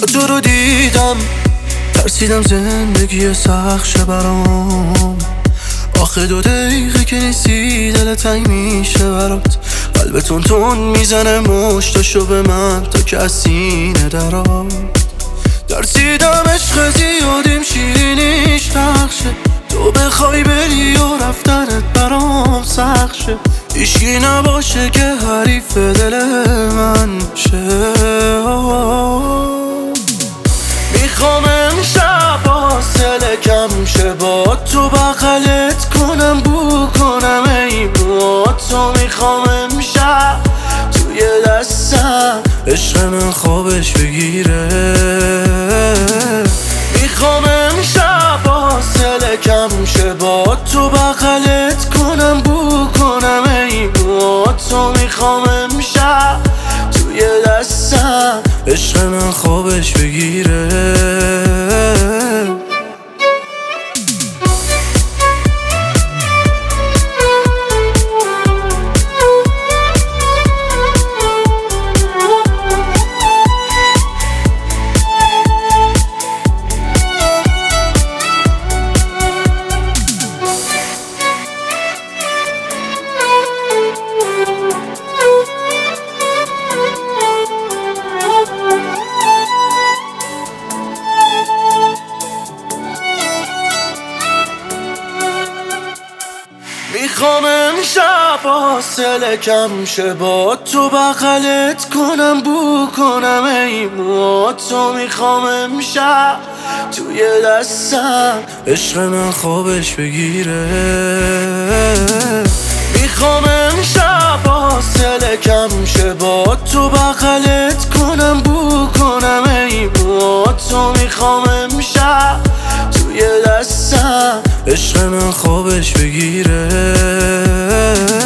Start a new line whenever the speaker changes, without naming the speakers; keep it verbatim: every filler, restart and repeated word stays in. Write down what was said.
تو رو دیدم ترسیدم زندگی سخت شه برام. آخه دو دقیقه که نیستی دل تنگ میشه برات. قلب تون تون میزنه مشتاشو به من تا که از سینه درات. ترسیدم عشق زیادیم شیرینیش تخشه، تو بخوای بری و رفتنت برام سخت شه. هیچکی نباشه که حریف دل من شه. میخوام امشب حاصله کم شه، با تو بغلت کنم بو کنم ای با تو. میخوام امشب توی دستم عشق من خوابش بگیره. میخوام امشب حاصله کم شه، با تو بغلت کنم بو کنم ای با تو. میخوام امشب توی دستم عشق من خوابش بگیره. میخوام امشب حاصله کم شه، با تو بغلت کنم بو کنم ای با تو. میخوام امشب توی دستم عشق من خوابش بگیره. میخوام امشب حاصله کم شه، با تو بغلت کنم بو کنم ای با تو. میخوام امشب توی دستم عشق من خوابش بگیره.